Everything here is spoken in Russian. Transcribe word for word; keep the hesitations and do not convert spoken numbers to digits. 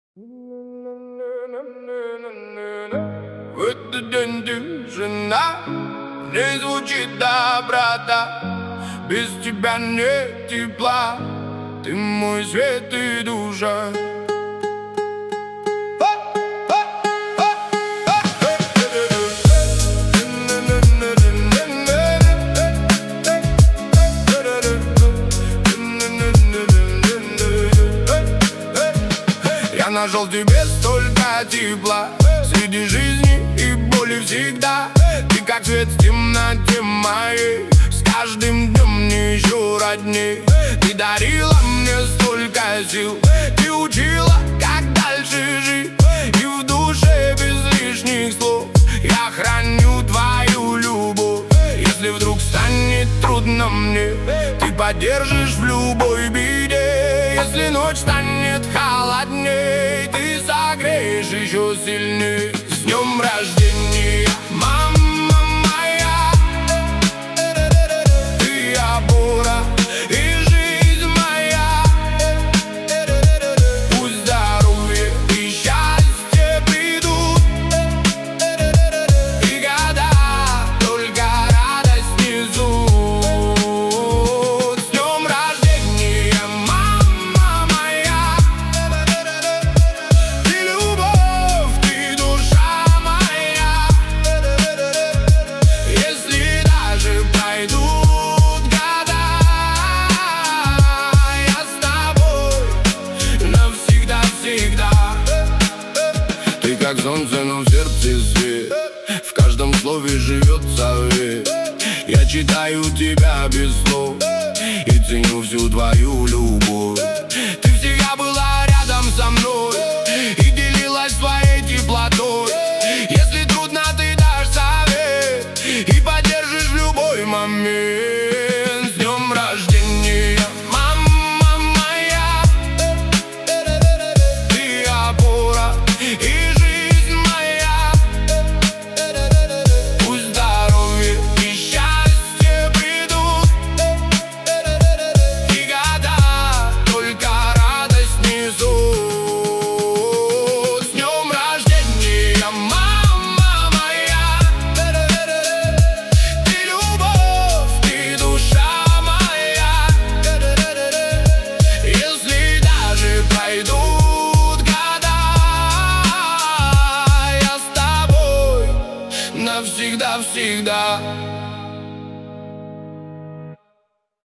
В этот день тишина, не звучит доброта. Без тебя нет тепла, ты мой свет и душа. Я нашел в тебе столько тепла, среди жизни и боли всегда. Ты как свет в темноте моей, с каждым днем мне еще родней. Ты дарила мне столько сил, ты учила, как дальше жить. И в душе без лишних слов я храню твою любовь. Если вдруг станет трудно мне, ты поддержишь в любой беде. Если ночь станет холодней, ты согреешь еще сильней. С днем рождения, мама моя, ты опора и жизнь моя. Пусть здоровье и счастье придут, и года только радость несут. С днем рождения, мама моя, ты любовь, ты душа моя. Если даже пройдут года, я с тобой навсегда-всегда. Ты как солнце, но в сердце свет, в каждом слове живет совет. Я читаю тебя без слов и ценю всю твою любовь. Ты всегда была рядом со мной и делилась своей теплотой. Если трудно, ты дашь совет и поддержишь в любой момент. С днем рождения, мама моя, ты опора и жизнь моя. Пусть здоровье и счастье придут, и года только радость несут. С днем рождения, мама моя, ты любовь, ты душа моя. Если даже пройдут года, я с тобой навсегда-всегда.